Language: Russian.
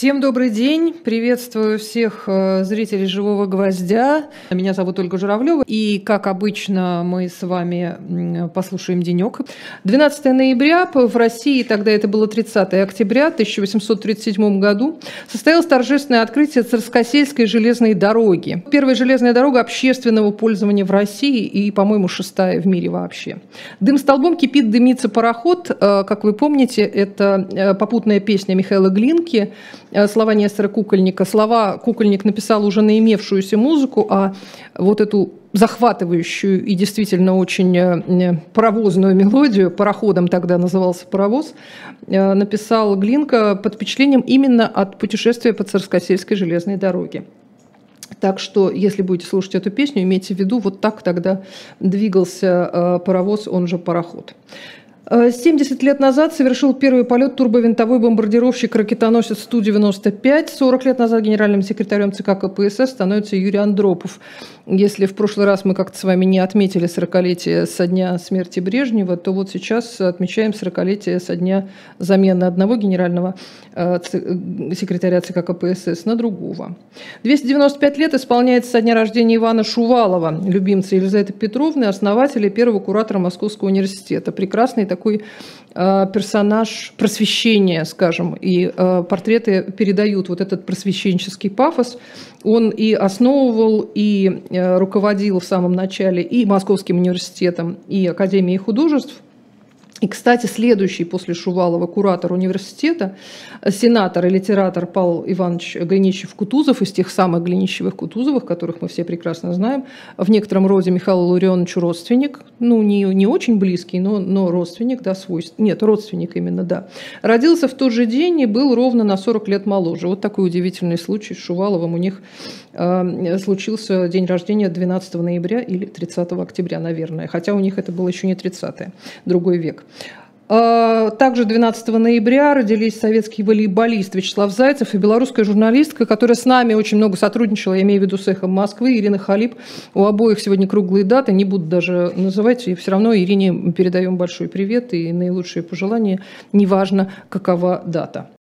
Всем добрый день, приветствую всех зрителей «Живого гвоздя». Меня зовут Ольга Журавлева, и, как обычно, мы с вами послушаем денек. 12 ноября в России, тогда это было 30 октября 1837 году, состоялось торжественное открытие Царскосельской железной дороги. Первая железная дорога общественного пользования в России и, по-моему, шестая в мире вообще. Дым столбом кипит, дымится пароход. Как вы помните, это попутная песня Михаила Глинки, слова Нестора Кукольника. Слова Кукольник написал уже на имевшуюся музыку, а вот эту захватывающую и действительно очень паровозную мелодию, пароходом тогда назывался паровоз, написал Глинка под впечатлением именно от путешествия по Царскосельской железной дороге. Так что, если будете слушать эту песню, имейте в виду, вот так тогда двигался паровоз, он же пароход. 70 лет назад совершил первый полет турбовинтовой бомбардировщик-ракетоносец Ту-95. 40 лет назад генеральным секретарем ЦК КПСС становится Юрий Андропов. Если в прошлый раз мы как-то с вами не отметили 40-летие со дня смерти Брежнева, то вот сейчас отмечаем 40-летие со дня замены одного генерального секретаря ЦК КПСС на другого. 295 лет исполняется со дня рождения Ивана Шувалова, любимца Елизаветы Петровны, основателя и первого куратора Московского университета. Прекрасный такой персонаж просвещения, скажем, и портреты передают вот этот просвещенческий пафос. Он и основывал, и руководил в самом начале и Московским университетом, и Академией художеств. И, кстати, следующий после Шувалова куратор университета, сенатор и литератор Павел Иванович Голенищев-Кутузов, из тех самых Голенищевых-Кутузовых, которых мы все прекрасно знаем, в некотором роде Михаилу Ларионовичу родственник, ну, не очень близкий, но родственник, да, свойственный, нет, родственник именно, да. Родился в тот же день и был ровно на 40 лет моложе. Вот такой удивительный случай с Шуваловым. У них случился день рождения 12 ноября или 30 октября, наверное, хотя у них это было еще не 30-е, другой век. Также 12 ноября родились советский волейболист Вячеслав Зайцев и белорусская журналистка, которая с нами очень много сотрудничала, я имею в виду с «Эхом Москвы», Ирина Халип. У обоих сегодня круглые даты, не буду даже называть, и все равно Ирине передаем большой привет и наилучшие пожелания, неважно, какова дата.